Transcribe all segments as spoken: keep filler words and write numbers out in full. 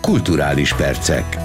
Kulturális percek.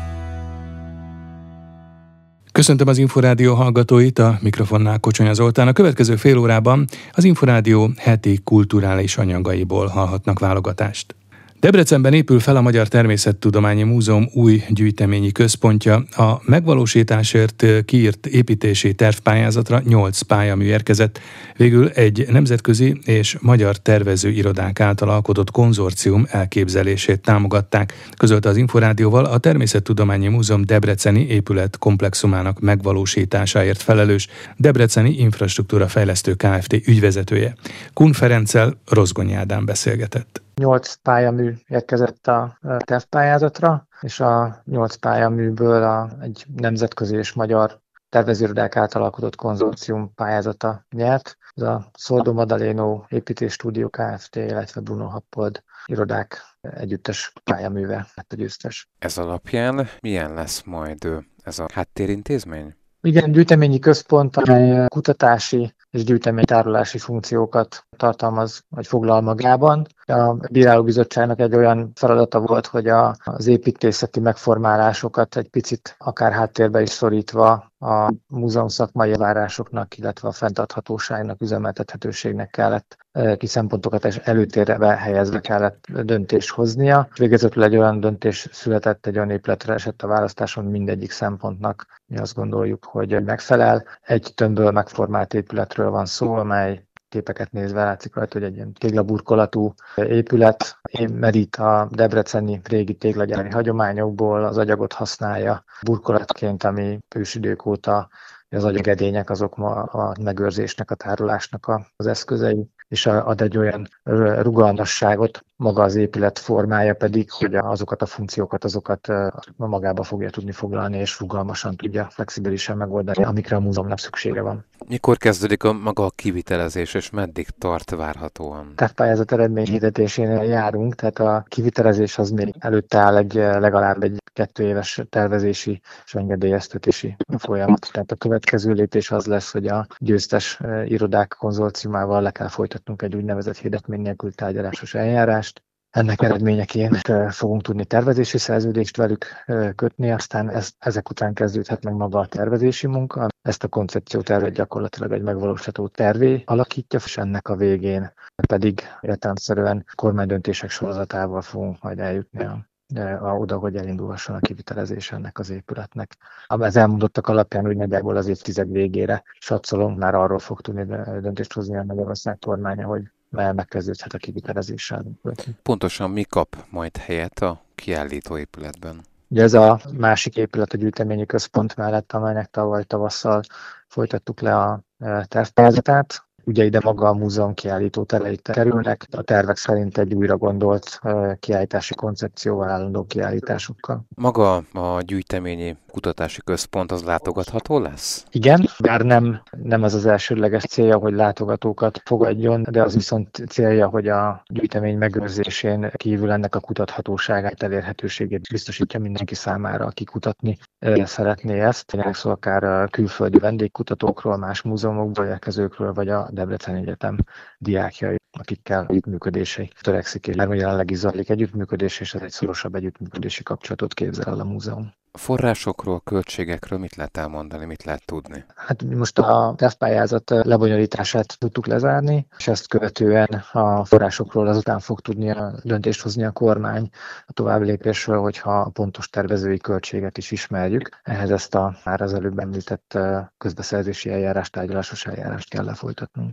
Köszöntöm az Inforádió hallgatóit, a mikrofonnál Kocsonya Zoltán. A következő fél órában az Inforádió heti kulturális anyagaiból hallhatnak válogatást. Debrecenben épül fel a Magyar Természettudományi Múzeum új gyűjteményi központja. A megvalósításért kiírt építési tervpályázatra nyolc pályamű érkezett. Végül egy nemzetközi és magyar tervezőirodák által alkotott konzorcium elképzelését támogatták, közölte az Inforádióval a Természettudományi Múzeum debreceni épület komplexumának megvalósításáért felelős Debreceni Infrastruktúra Fejlesztő Kft. Ügyvezetője. Kun Ferenccel Rozgonyi Ádám beszélgetett. Nyolc pályamű érkezett a tervpályázatra, és a nyolc pályaműből a, egy nemzetközi és magyar tervezőirodák által alkotott konzorcium pályázata nyert. Ez a Szoldo Madaléno Építésstúdió Kft., illetve Bruno Happold irodák együttes pályaműve lett a győztes. Ez alapján milyen lesz majd ez a háttérintézmény? Igen, gyűjteményi központ, amely kutatási és gyűjteménytárolási funkciókat tartalmaz, vagy foglal magában. A bírálóbizottságnak egy olyan feladata volt, hogy a, az építészeti megformálásokat egy picit akár háttérbe is szorítva a múzeum szakmai elvárásoknak, illetve a fenntarthatóságnak, üzemeltethetőségnek kellett ki szempontokat és előtérbe helyezve kellett döntést hoznia. Végezetül egy olyan döntés született, egy olyan épületre esett a választáson, mindegyik szempontnak mi azt gondoljuk, hogy megfelel. Egy tömbből megformált épületről van szó, amely képeket nézve látszik rajta, hogy egy ilyen téglaburkolatú épület, merít a debreceni régi téglagyári hagyományokból, az agyagot használja burkolatként, ami ősidők óta az agyagedények azok ma a megőrzésnek, a tárolásnak az eszközei, és ad egy olyan rugalmasságot, maga az épület formája pedig, hogy azokat a funkciókat, azokat magába fogja tudni foglalni, és rugalmasan tudja, flexibilisen megoldani, amikre a múzeumnak szüksége van. Mikor kezdődik a maga a kivitelezés, és meddig tart várhatóan? Tervpályázat eredményhirdetésénél járunk, tehát a kivitelezés az még előtte áll egy legalább egy kettő éves tervezési és engedélyeztetési folyamat. Tehát a következő lépés az lesz, hogy a győztes irodák konzorciumával le kell folytatnunk egy úgynevezett hirdetmény nélkül tárgyalásos eljárást. Ennek eredményeként fogunk tudni tervezési szerződést velük kötni, aztán ez, ezek után kezdődhet meg maga a tervezési munka. Ezt a koncepciótervet gyakorlatilag egy megvalósítható tervé alakítja, és ennek a végén pedig értelemszerűen kormánydöntések sorozatával fogunk majd eljutni a A, oda, hogy elindulhasson a kivitelezés ennek az épületnek. Az elmondottak alapján úgy nagyjából az évtized végére satszolunk, már arról fog tudni döntést hozni a Magyarország kormánya, hogy megkezdődhet a kivitelezéssel. Pontosan mi kap majd helyet a kiállító épületben? Ugye ez a másik épület a gyűjteményi központ mellett, amelynek tavaly tavasszal folytattuk le a tervpályázatát. Ugye ide maga a múzeum kiállító terei kerülnek, a tervek szerint egy újra gondolt kiállítási koncepcióval, állandó kiállításokkal. Maga a gyűjteményi kutatási központ az látogatható lesz? Igen, bár nem, nem az az elsődleges célja, hogy látogatókat fogadjon, de az viszont célja, hogy a gyűjtemény megőrzésén kívül ennek a kutathatóságát, elérhetőségét biztosítja mindenki számára, aki kutatni szeretné ezt. Szó akár külföldi vendégkutatókról, más múzeumokból érkezőkről, vagy a Debreceni Egyetem diákjai, akikkel együttműködései törekszik, és már jelenleg is zajlik együttműködés, és ez egy szorosabb együttműködési kapcsolatot képzel el a múzeum. A forrásokról, költségekről mit lehet elmondani, mit lehet tudni? Hát most a tervpályázat lebonyolítását tudtuk lezárni, és ezt követően a forrásokról azután fog tudni a döntést hozni a kormány a továbblépésről, hogyha a pontos tervezői költséget is ismerjük. Ehhez ezt a már az előbb említett közbeszerzési eljárást, tárgyalásos eljárást kell lefolytatnunk.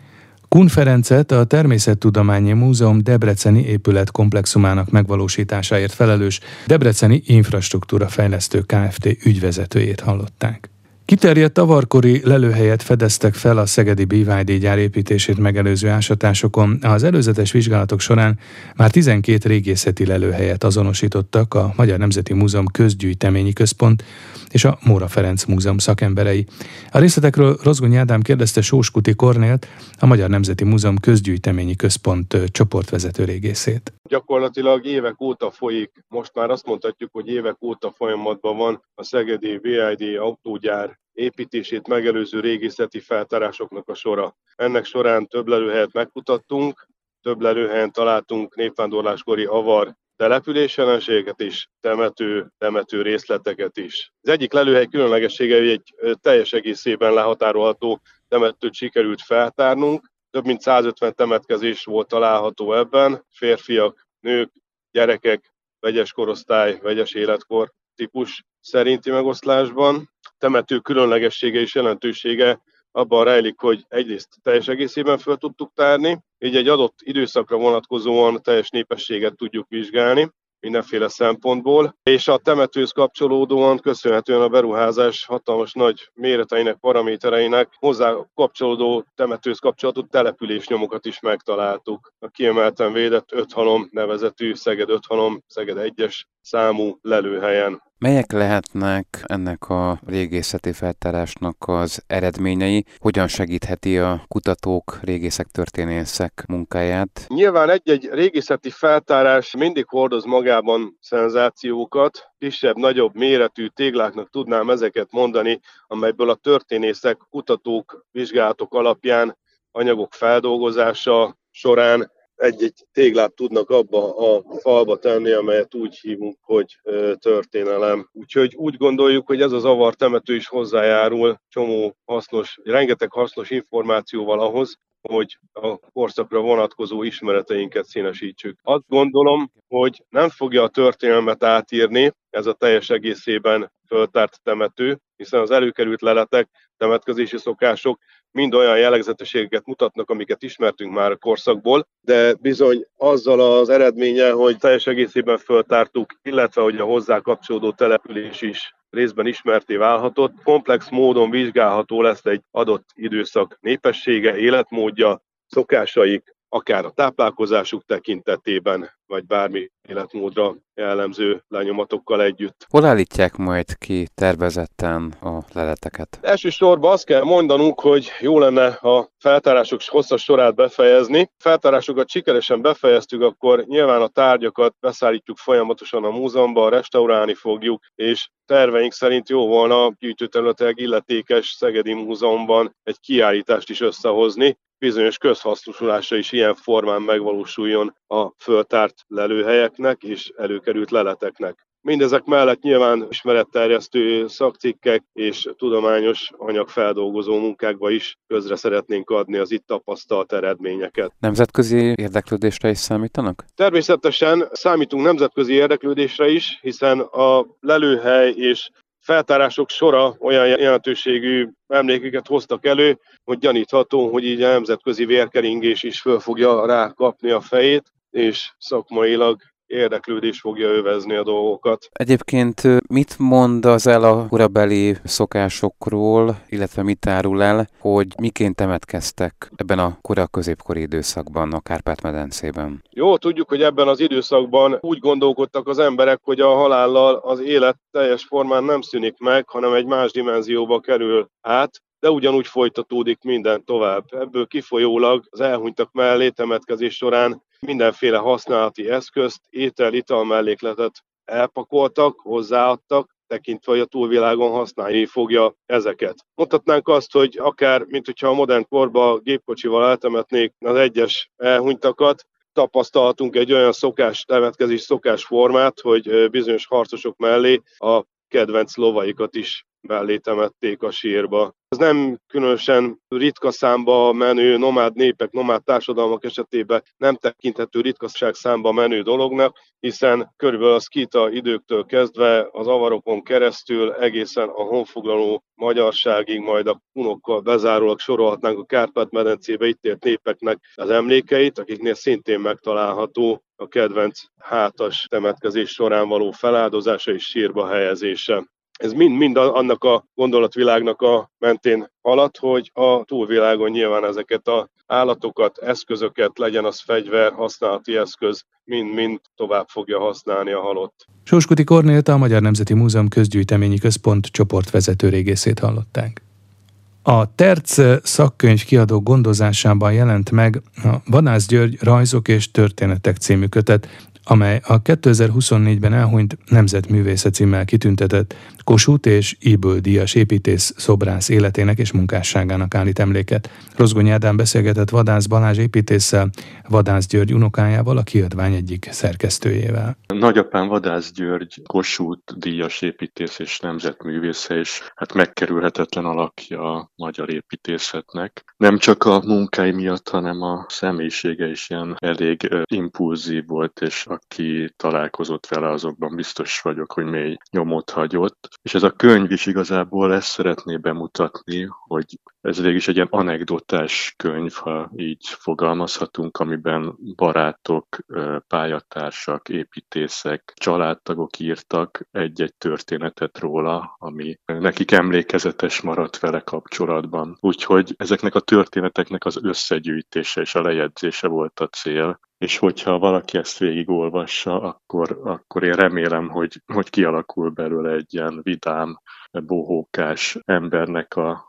Kun Ferencet, a Természettudományi Múzeum debreceni épületkomplexumának megvalósításáért felelős Debreceni Infrastruktúra Fejlesztő Kft. Ügyvezetőjét hallották. Kiterjedt avarkori lelőhelyet fedeztek fel a szegedi bé vé dé gyár építését megelőző ásatásokon. Az előzetes vizsgálatok során már tizenkét régészeti lelőhelyet azonosítottak a Magyar Nemzeti Múzeum Közgyűjteményi Központ és a Móra Ferenc Múzeum szakemberei. A részletekről Rozgonyi Ádám kérdezte Sóskuti Kornélt, a Magyar Nemzeti Múzeum Közgyűjteményi Központ csoportvezető régészét. Gyakorlatilag évek óta folyik, most már azt mondhatjuk, hogy évek óta folyamatban van a szegedi vé i dé autógyár építését megelőző régészeti feltárásoknak a sora. Ennek során több lelőhelyet megkutattunk, több lelőhelyen találtunk népvándorláskori avar településjelenségeket is, temető, temető részleteket is. Az egyik lelőhely különlegessége, hogy egy teljes egészében lehatárolható temetőt sikerült feltárnunk. Több mint százötven temetkezés volt található ebben, férfiak, nők, gyerekek, vegyes korosztály, vegyes életkor típus szerinti megoszlásban. Temető különlegessége és jelentősége abban rejlik, hogy egyrészt teljes egészében föl tudtuk tárni, így egy adott időszakra vonatkozóan teljes népességet tudjuk vizsgálni mindenféle szempontból, és a temetőhöz kapcsolódóan köszönhetően a beruházás hatalmas nagy méreteinek, paramétereinek hozzá kapcsolódó temetőhöz kapcsolódó településnyomokat is megtaláltuk. A kiemelten védett Öthalom nevezetű Szeged Öthalom, Szeged egyes számú lelőhelyen. Melyek lehetnek ennek a régészeti feltárásnak az eredményei? Hogyan segítheti a kutatók, régészek, történészek munkáját? Nyilván egy-egy régészeti feltárás mindig hordoz magában szenzációkat, kisebb, nagyobb méretű tégláknak tudnám ezeket mondani, amelyből a történészek, kutatók, vizsgálatok alapján anyagok feldolgozása során egy-egy téglát tudnak abba a falba tenni, amelyet úgy hívunk, hogy történelem. Úgyhogy úgy gondoljuk, hogy ez az avartemető is hozzájárul csomó hasznos, rengeteg hasznos információval ahhoz, hogy a korszakra vonatkozó ismereteinket színesítsük. Azt gondolom, hogy nem fogja a történelmet átírni ez a teljes egészében föltárt temető, hiszen az előkerült leletek, temetkezési szokások mind olyan jellegzetességeket mutatnak, amiket ismertünk már a korszakból, de bizony azzal az eredménnyel, hogy teljes egészében föltártuk, illetve hogy a hozzá kapcsolódó település is részben ismerté válhatott, komplex módon vizsgálható lesz egy adott időszak népessége, életmódja, szokásaik, akár a táplálkozásuk tekintetében, vagy bármi életmódra jellemző lenyomatokkal együtt. Hol állítják majd ki tervezetten a leleteket? Elsősorban azt kell mondanunk, hogy jó lenne a feltárások hosszas sorát befejezni. Feltárásokat sikeresen befejeztük, akkor nyilván a tárgyakat beszállítjuk folyamatosan a múzeumba, restaurálni fogjuk, és terveink szerint jó volna gyűjtőterületileg illetékes Szegedi Múzeumban egy kiállítást is összehozni, bizonyos közhasznosulása is ilyen formán megvalósuljon a föltárt lelőhelyeknek és előkerült leleteknek. Mindezek mellett nyilván ismeretterjesztő szakcikkek és tudományos anyagfeldolgozó munkákba is közre szeretnénk adni az itt tapasztalt eredményeket. Nemzetközi érdeklődésre is számítanak? Természetesen számítunk nemzetközi érdeklődésre is, hiszen a lelőhely és feltárások sora olyan jelentőségű emlékeket hoztak elő, hogy gyanítható, hogy így a nemzetközi vérkeringés is föl fogja rákapni a fejét, és szakmailag érdeklődés fogja övezni a dolgokat. Egyébként mit mond az el a korabeli szokásokról, illetve mit árul el, hogy miként temetkeztek ebben a kora középkori időszakban, a Kárpát-medencében? Jó, tudjuk, hogy ebben az időszakban úgy gondolkodtak az emberek, hogy a halállal az élet teljes formán nem szűnik meg, hanem egy más dimenzióba kerül át, de ugyanúgy folytatódik minden tovább. Ebből kifolyólag az elhunytak mellé temetkezés során mindenféle használati eszközt, étel-ital mellékletet elpakoltak, hozzáadtak, tekintve, hogy a túlvilágon használni fogja ezeket. Mondhatnánk azt, hogy akár, mint hogyha a modern korban gépkocsival eltemetnék az egyes elhunytakat, tapasztalhatunk egy olyan szokás, temetkezés szokásformát, hogy bizonyos harcosok mellé a kedvenc lovaikat is mellé temették a sírba. Ez nem különösen ritka számba menő nomád népek, nomád társadalmak esetében nem tekinthető ritkaság számba menő dolognak, hiszen körülbelül a szkíta időktől kezdve az avarokon keresztül egészen a honfoglaló magyarságig, majd a hunokkal bezárólag sorolhatnánk a Kárpát-medencébe itt élt népeknek az emlékeit, akiknél szintén megtalálható a kedvenc hátas temetkezés során való feláldozása és sírba helyezése. Ez mind-mind annak a gondolatvilágnak a mentén halad, hogy a túlvilágon nyilván ezeket az állatokat, eszközöket, legyen az fegyver, használati eszköz, mind-mind tovább fogja használni a halott. Sóskuti Kornélt, a Magyar Nemzeti Múzeum Közgyűjteményi Központ csoportvezető régészét hallották. A Terc szakkönyv kiadó gondozásában jelent meg a Vadász György Rajzok és történetek című kötet, amely a kétezer-huszonnégyben elhunyt Nemzetművésze címmel kitüntetett Kossuth és Ybl díjas építész szobrász életének és munkásságának állít emléket. Rozgonyi Ádám beszélgetett Vadász Balázs építésszel, Vadász György unokájával, a kiadvány egyik szerkesztőjével. Nagyapám Vadász György Kossuth díjas építész és nemzetművésze, és hát megkerülhetetlen alakja a magyar építészetnek. Nem csak a munkái miatt, hanem a személyisége is ilyen elég impulzív volt, és aki találkozott vele, azokban biztos vagyok, hogy mély nyomot hagyott. És ez a könyv is igazából ezt szeretné bemutatni, hogy ez végig is egy ilyen anekdotás könyv, ha így fogalmazhatunk, amiben barátok, pályatársak, építészek, családtagok írtak egy-egy történetet róla, ami nekik emlékezetes maradt vele kapcsolatban. Úgyhogy ezeknek a történeteknek az összegyűjtése és a lejegyzése volt a cél. És hogyha valaki ezt végigolvassa, akkor, akkor én remélem, hogy, hogy kialakul belőle egy ilyen vidám, bohókás embernek a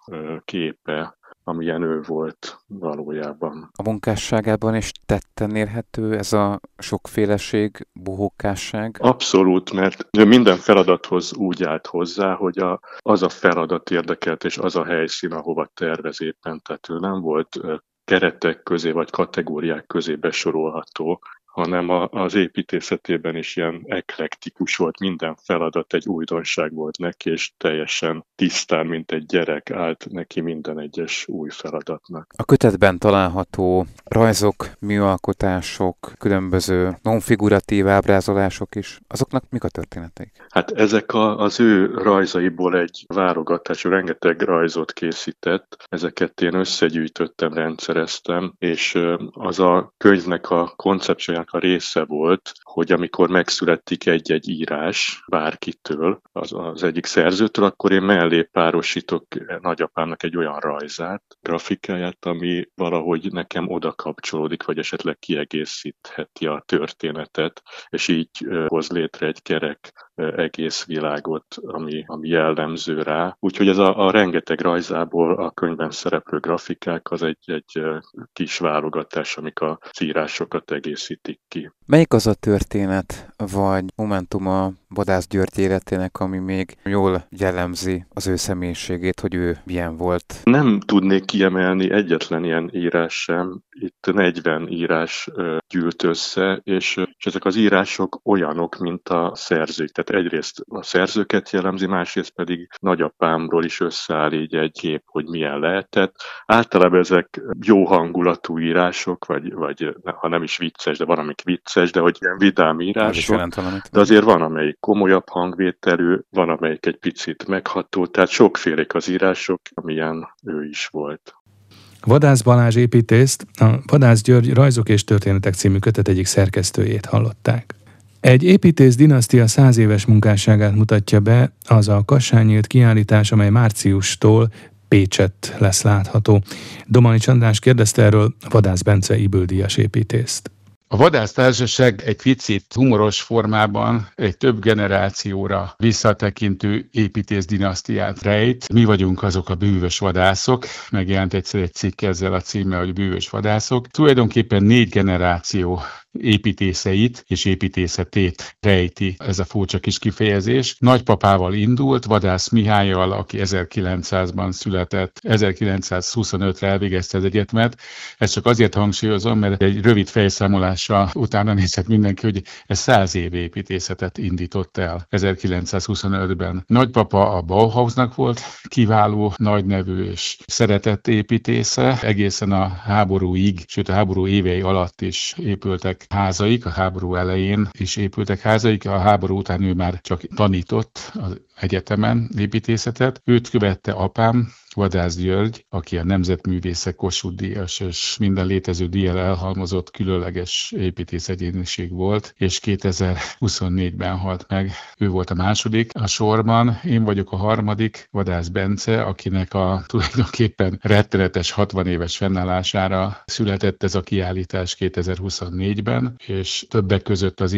képe, amilyen ő volt valójában. A munkásságában is tetten érhető ez a sokféleség, bohókásság? Abszolút, mert minden feladathoz úgy állt hozzá, hogy a, az a feladat érdekelt, és az a helyszín, ahova tervez éppen. Tehát ő nem volt keretek közé vagy kategóriák közé besorolható, hanem a, az építészetében is ilyen eklektikus volt, minden feladat egy újdonság volt neki, és teljesen tisztán, mint egy gyerek állt neki minden egyes új feladatnak. A kötetben található rajzok, műalkotások, különböző nonfiguratív ábrázolások is, azoknak mik a történeteik? Hát ezek a, az ő rajzaiból egy válogatás, rengeteg rajzot készített, ezeket én összegyűjtöttem, rendszereztem, és az a könyvnek a koncepciójának a része volt, hogy amikor megszületik egy-egy írás bárkitől, az, az egyik szerzőtől, akkor én mellé párosítok nagyapámnak egy olyan rajzát, grafikáját, ami valahogy nekem oda kapcsolódik, vagy esetleg kiegészítheti a történetet, és így hoz létre egy kerek egész világot, ami, ami jellemző rá. Úgyhogy ez a, a rengeteg rajzából a könyvben szereplő grafikák az egy, egy kis válogatás, amik a írásokat egészítik ki. Melyik az a történet, vagy momentum a Vadász György életének, ami még jól jellemzi az ő személyiségét, hogy ő milyen volt? Nem tudnék kiemelni egyetlen ilyen írás sem. Itt negyven írás gyűlt össze, és, és ezek az írások olyanok, mint a szerzők. Tehát egyrészt a szerzőket jellemzi, másrészt pedig nagyapámról is összeáll így egy kép, hogy milyen lehetett. Általában ezek jó hangulatú írások, vagy, vagy ha nem is vicces, de van, amik vicces, de hogy ilyen vidám írások. De azért van, amelyik komolyabb hangvételű, van, amelyik egy picit megható, tehát sokfélék az írások, amilyen ő is volt. Vadász Balázs építészt, a Vadász György Rajzok és történetek című kötet egyik szerkesztőjét hallották. Egy építész dinasztia száz éves munkásságát mutatja be az a Kassán nyílt kiállítás, amely márciustól Pécsett lesz látható. Domanics András kérdezte erről Vadász Bence Ybl díjas építészt. A Vadász Társaság egy picit humoros formában egy több generációra visszatekintő építész dinasztiát rejt. Mi vagyunk azok a bűvös vadászok, megjelent egyszer egy cikk ezzel a címmel, hogy bűvös vadászok. Tulajdonképpen négy generáció építészeit és építészetét rejti ez a furcsa kis kifejezés. Nagypapával indult, Vadász Mihályal, aki ezerkilencszázban született, ezerkilencszázhuszonötre elvégezte az egyetemet. Ezt csak azért hangsúlyozom, mert egy rövid fejszámolással utána nézhet mindenki, hogy ez száz év építészetet indított el ezerkilencszázhuszonötben. Nagypapa a Bauhausnak volt kiváló, nagynevű és szeretett építésze, egészen a háborúig, sőt a háború évei alatt is épültek házaik, a háború elején is épültek házaik, a háború után ő már csak tanított az egyetemen építészetet. Őt követte apám, Vadász György, aki a nemzetművészek Kossuth díjas és minden létező díjjal elhalmozott különleges építészegyéniség volt, és kétezer-huszonnégyben halt meg. Ő volt a második a sorban, én vagyok a harmadik, Vadász Bence, akinek a tulajdonképpen rettenetes hatvan éves fennállására született ez a kiállítás kétezer-huszonnégyben, és többek között az én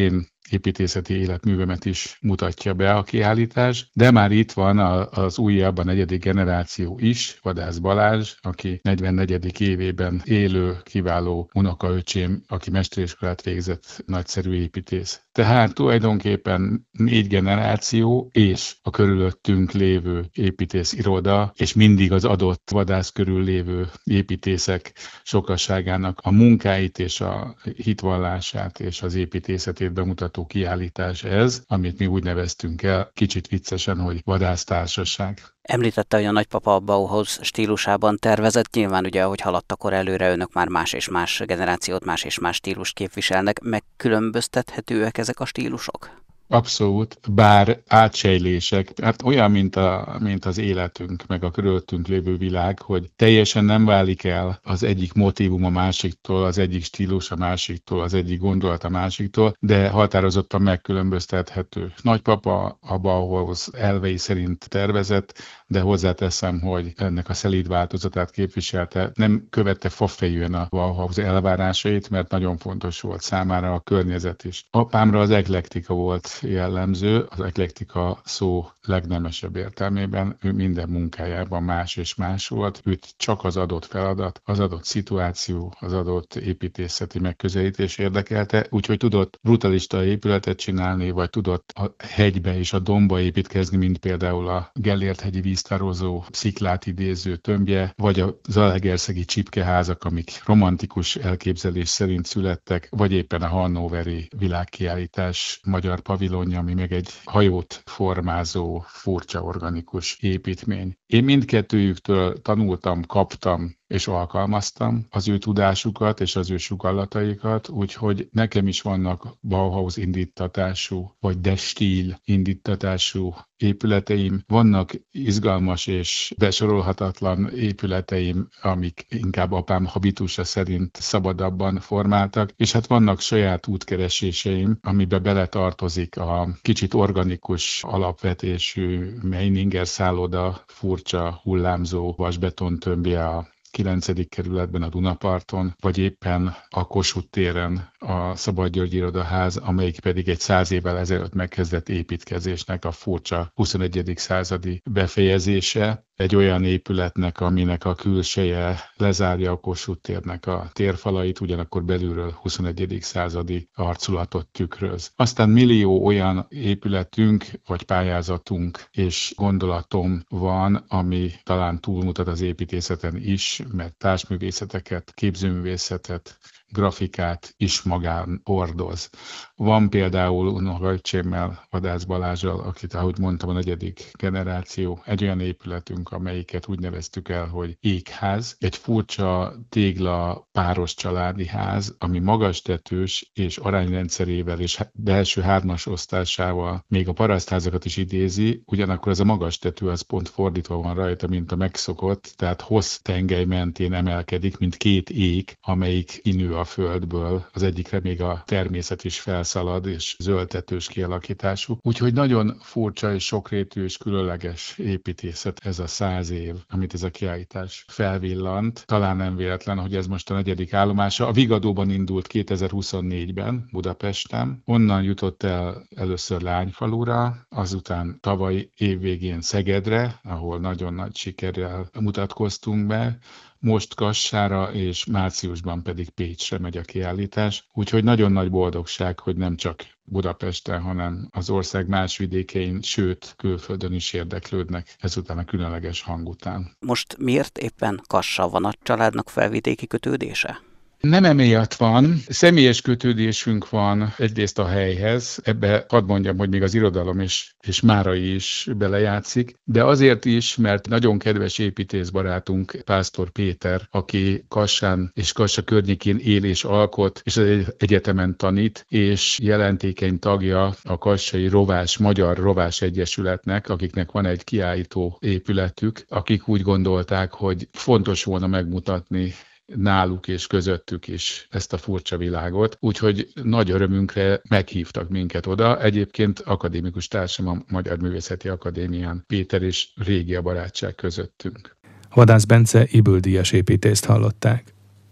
építészeti életművemet is mutatja be a kiállítás, de már itt van az újabb, a negyedik generáció is, Vadász Balázs, aki negyvennegyedik évében élő, kiváló unokaöcsém, aki mesteriskolát végzett, nagyszerű építész. Tehát tulajdonképpen négy generáció és a körülöttünk lévő építész iroda, és mindig az adott vadász körül lévő építészek sokasságának a munkáit és a hitvallását és az építészetét bemutató kiállítás ez, amit mi úgy neveztünk el kicsit viccesen, hogy vadásztársaság. Említette, hogy a nagypapa a Bauhaus stílusában tervezett, nyilván ugye, ahogy haladt akkor előre, önök már más és más generációt, más és más stílust képviselnek, megkülönböztethetőek ezek a stílusok? Abszolút, bár átsejlések, hát olyan, mint, a, mint az életünk, meg a körülöttünk lévő világ, hogy teljesen nem válik el az egyik motívum a másiktól, az egyik stílus a másiktól, az egyik gondolat a másiktól, de határozottan megkülönböztethető. Nagypapa a Bauhaus elvei szerint tervezett, de hozzáteszem, hogy ennek a szelíd változatát képviselte, nem követte fafejűen a Bauhaus elvárásait, mert nagyon fontos volt számára a környezet is. Apámra az eklektika volt jellemző, az eklektika szó legnemesebb értelmében, ő minden munkájában más és más volt, őt csak az adott feladat, az adott szituáció, az adott építészeti megközelítés érdekelte, úgyhogy tudott brutalista épületet csinálni, vagy tudott a hegybe és a domba építkezni, mint például a Gellért-hegyi víztározó sziklát idéző tömbje, vagy a zalaegerszegi csipkeházak, amik romantikus elképzelés szerint születtek, vagy éppen a hannoveri világkiállítás magyar pavilonja, ami meg egy hajót formázó, furcsa organikus építmény. Én mindkettőjüktől tanultam, kaptam és alkalmaztam az ő tudásukat és az ő sugallataikat, úgyhogy nekem is vannak Bauhaus indítatású, vagy De Stil indítatású épületeim, vannak izgalmas és besorolhatatlan épületeim, amik inkább apám habitusa szerint szabadabban formáltak, és hát vannak saját útkereséseim, amiben beletartozik a kicsit organikus alapvetésű Meininger szálloda, furcsa hullámzó vasbeton tömbje a kilencedik kerületben a Dunaparton, vagy éppen a Kossuth téren a Szabad György Irodaház, amelyik pedig egy száz évvel ezelőtt megkezdett építkezésnek a furcsa huszonegyedik századi befejezése. Egy olyan épületnek, aminek a külseje lezárja a Kossuth térnek a térfalait, ugyanakkor belülről huszonegyedik századi arculatot tükröz. Aztán millió olyan épületünk, vagy pályázatunk és gondolatom van, ami talán túlmutat az építészeten is, mert társművészeteket, képzőművészetet, grafikát is magán hordoz. Van például unokaöcsémmel, Vadász Balázsral, akit, ahogy mondtam, a negyedik generáció, egy olyan épületünk, amelyiket úgy neveztük el, hogy Ékház, egy furcsa tégla páros családi ház, ami magas tetős és arányrendszerével és belső hármas osztásával még a parasztházakat is idézi, ugyanakkor ez a magas tető az pont fordítva van rajta, mint a megszokott, tehát hossz tengely mentén emelkedik, mint két ék, amelyik kinő a földből, az egyikre még a természet is felszalad, és zöldtetős kialakítású. Úgyhogy nagyon furcsa és sokrétű és különleges építészet ez a száz év, amit ez a kiállítás felvillant. Talán nem véletlen, hogy ez most a negyedik állomása. A Vigadóban indult kétezer-huszonnégyben Budapesten, onnan jutott el először Lányfalura, azután tavaly évvégén Szegedre, ahol nagyon nagy sikerrel mutatkoztunk be, most Kassára, és márciusban pedig Pécsre megy a kiállítás. Úgyhogy nagyon nagy boldogság, hogy nem csak Budapesten, hanem az ország más vidékein, sőt, külföldön is érdeklődnek ezután a különleges hang után. Most miért éppen Kassa, van a családnak felvidéki kötődése? Nem emiatt van, személyes kötődésünk van egyrészt a helyhez, ebbe hadd mondjam, hogy még az irodalom is, és Márai is belejátszik, de azért is, mert nagyon kedves építészbarátunk, Pásztor Péter, aki Kassán és Kassa környékén él és alkot, és az egyetemen tanít, és jelentékeny tagja a kassai rovás, Magyar Rovás Egyesületnek, akiknek van egy kiállító épületük, akik úgy gondolták, hogy fontos volna megmutatni náluk és közöttük is ezt a furcsa világot, úgyhogy nagy örömünkre meghívtak minket oda. Egyébként akadémikus társam a Magyar Művészeti Akadémián, Péter, és régi a barátság közöttünk. Vadász Bence Ybl-díjas építészt hallották.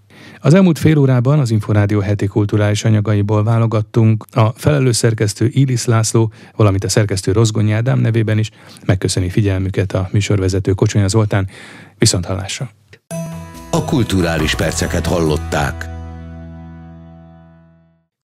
Az elmúlt fél órában az Inforádió heti kulturális anyagaiból válogattunk. A felelős szerkesztő Illis László, valamint a szerkesztő Rozgonyi Ádám nevében is megköszöni figyelmüket a műsorvezető Kocsonya Zoltán. Viszonthallásra! A kulturális perceket hallották.